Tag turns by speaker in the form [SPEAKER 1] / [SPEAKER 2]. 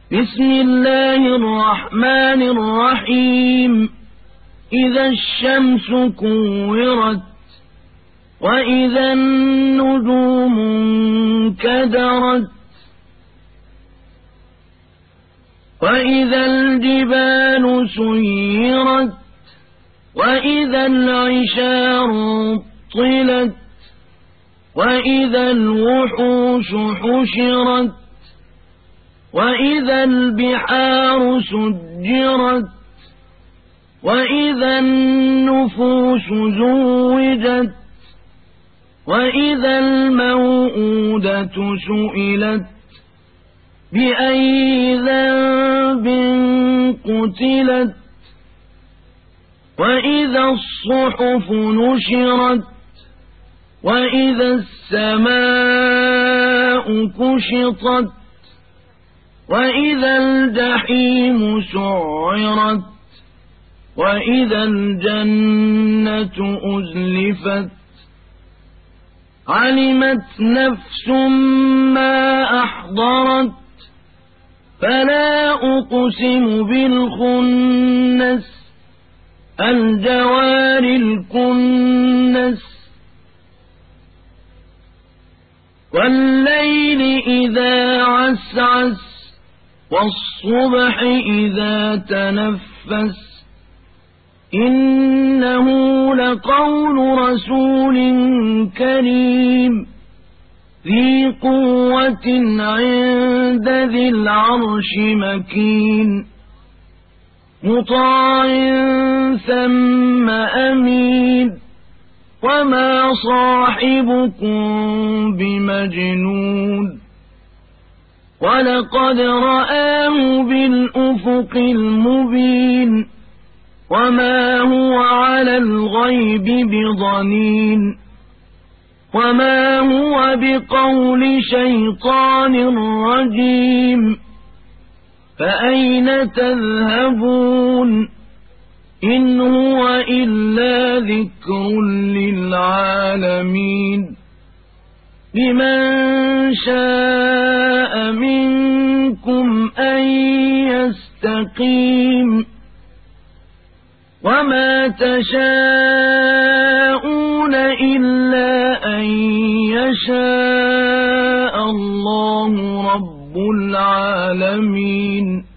[SPEAKER 1] بسم الله الرحمن الرحيم إذا الشمس كورت وإذا النجوم انكدرت وإذا الجبال سيرت وإذا العشار عطلت وإذا الوحوش حشرت وإذا البحار سجرت وإذا النفوس زوجت وإذا الموءودة سئلت بأي ذنب قتلت وإذا الصحف نشرت وإذا السماء كشطت وإذا الجحيم سعرت وإذا الجنة أزلفت علمت نفس ما أحضرت فلا أقسم بالخنس الجوار الكنس والليل إذا عسعس والصبح إذا تنفس إنه لقول رسول كريم ذي قوة عند ذي العرش مكين مطاع ثم أمين وما صاحبكم بمجنون ولقد رآه بالأفق المبين وما هو على الغيب بضنين وما هو بقول شيطان رجيم فأين تذهبون إن هو إلا ذكر للعالمين لمن شاء منكم أن يستقيم وما تشاءون إلا أن يشاء الله رب العالمين